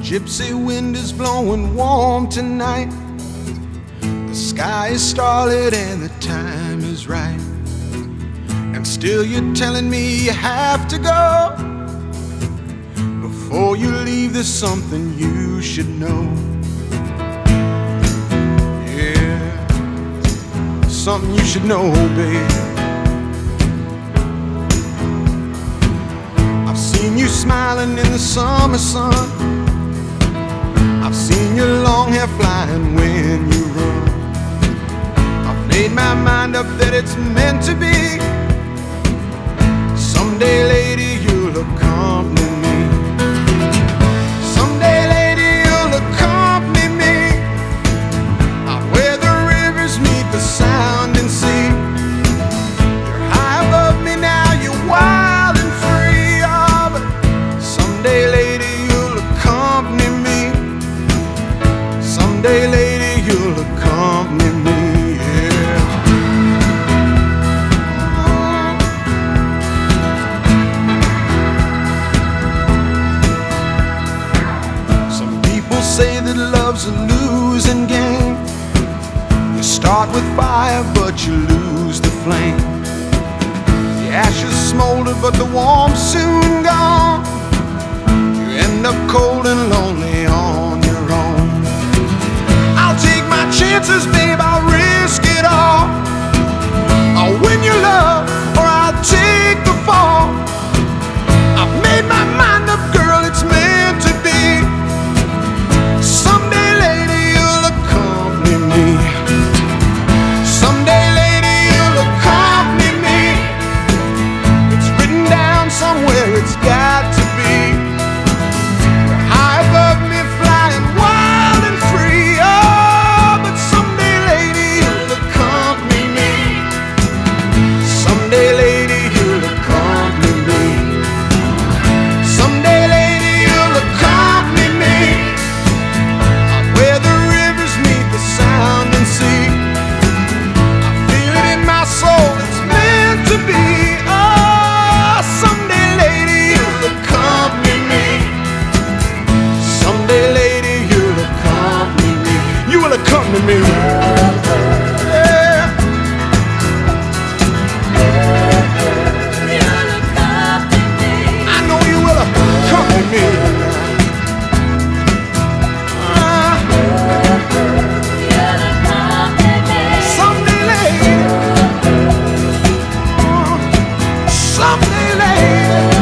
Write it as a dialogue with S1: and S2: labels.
S1: gypsy wind is blowing warm tonight. The sky is starlit and the time is right. And still you're telling me you have to go. Before you leave, there's something you should know. Yeah, something you should know, babe. I've seen you smiling in the summer sun. I've seen your long hair flying when you run. I've made my mind up that it's meant to be. Someday, lady, you'll accompany me. Someday, lady, you'll accompany me out where the rivers meet the sounding sea. You're high above me now, you're wild and free. Oh, but someday, lady, you'll accompany me. Someday, lady, you'll accompany me. Say that love's a losing game. You start with fire, but you lose the flame. The ashes smolder, but the warmth soon gone. You end up cold and lonely on your own. I'll take my chances, babe, I'll risk it all. I'll win your love, or I'll take the fall. I've made my mind up, girl, it's meant to be. Someday, lady, you'll accompany me. Someday, lady, you'll accompany me. It's written down somewhere, it's got to be. You're high above me, flying wild and free. Oh, but someday, lady, you'll accompany me. Someday, lady, you'll accompany me. Someday, lady, you'll accompany me. Where the rivers meet the sound and sea. I feel it in my soul, it's meant to be. Oh, someday, lady, you'll accompany me. Someday, lady, you'll accompany me. You will accompany me. Yeah.
S2: You'll accompany me.
S1: I know you will accompany me. Someday, lady.